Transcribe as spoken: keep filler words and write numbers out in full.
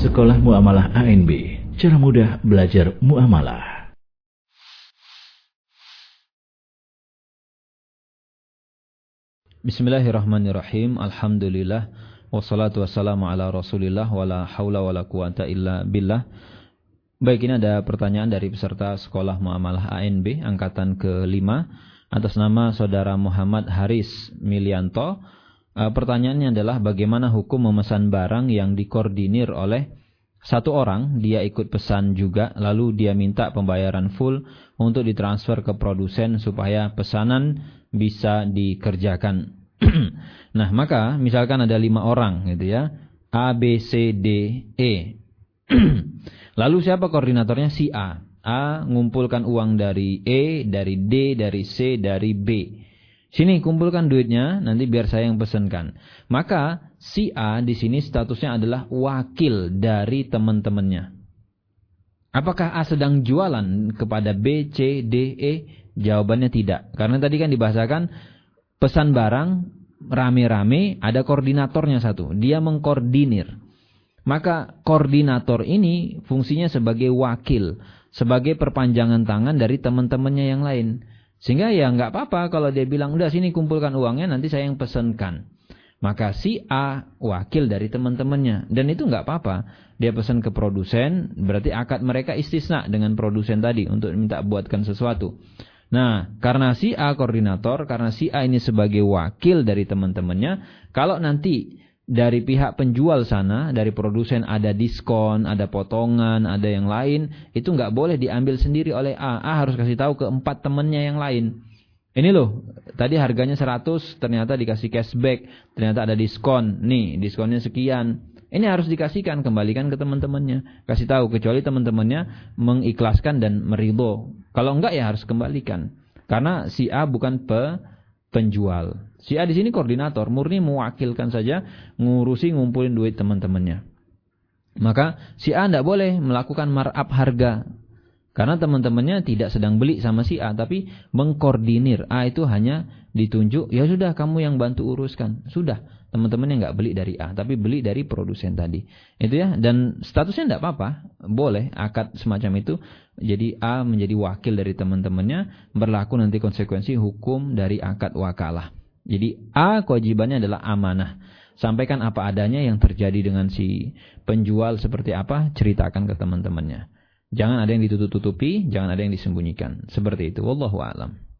Sekolah Muamalah A N B, cara mudah belajar muamalah. Bismillahirrahmanirrahim. Alhamdulillah. Wassalatu wassalamu ala rasulillah. Wala hawla wala quwata illa billah. Baik, ini ada pertanyaan dari peserta Sekolah Muamalah A N B angkatan kelima atas nama saudara Muhammad Haris Milianto. Uh, pertanyaannya adalah bagaimana hukum memesan barang yang dikoordinir oleh satu orang, dia ikut pesan juga, lalu dia minta pembayaran full untuk ditransfer ke produsen supaya pesanan bisa dikerjakan. Nah, maka misalkan ada lima orang gitu ya, A, B, C, D, E. Lalu siapa koordinatornya? Si A. A ngumpulkan uang dari E, dari D, dari C, dari B. Sini kumpulkan duitnya, nanti biar saya yang pesankan. Maka si A di sini statusnya adalah wakil dari teman-temannya. Apakah A sedang jualan kepada B, C, D, E? Jawabannya tidak. Karena tadi kan dibahasakan pesan barang rame-rame, ada koordinatornya satu. Dia mengkoordinir. Maka koordinator ini fungsinya sebagai wakil, sebagai perpanjangan tangan dari teman-temannya yang lain. Sehingga ya nggak apa-apa kalau dia bilang, udah sini kumpulkan uangnya, nanti saya yang pesankan. Maka si A wakil dari teman-temannya. Dan itu nggak apa-apa. Dia pesan ke produsen, berarti akad mereka istisna dengan produsen tadi untuk minta buatkan sesuatu. Nah, karena si A koordinator, karena si A ini sebagai wakil dari teman-temannya, kalau nanti dari pihak penjual sana, dari produsen ada diskon, ada potongan, ada yang lain, itu nggak boleh diambil sendiri oleh A. A harus kasih tahu ke empat temannya yang lain. Ini loh, tadi harganya seratus, ternyata dikasih cashback, ternyata ada diskon. Nih, diskonnya sekian. Ini harus dikasihkan, kembalikan ke teman-temannya. Kasih tahu, kecuali teman-temannya mengikhlaskan dan meridho. Kalau enggak ya harus kembalikan. Karena si A bukan pe penjual. Si A di sini koordinator, murni mewakilkan saja, ngurusi ngumpulin duit teman-temannya. Maka si A tidak boleh melakukan markup harga. Karena teman-temannya tidak sedang beli sama si A, tapi mengkoordinir. A itu hanya ditunjuk, ya sudah kamu yang bantu uruskan. Sudah, teman-temannya nggak beli dari A, tapi beli dari produsen tadi. Itu ya, dan statusnya tidak apa-apa. Boleh akad semacam itu. Jadi A menjadi wakil dari teman-temannya, berlaku nanti konsekuensi hukum dari akad wakalah. Jadi A kewajibannya adalah amanah. Sampaikan apa adanya yang terjadi dengan si penjual seperti apa, ceritakan ke teman-temannya. Jangan ada yang ditutup-tutupi, jangan ada yang disembunyikan. Seperti itu. Wallahu a'lam.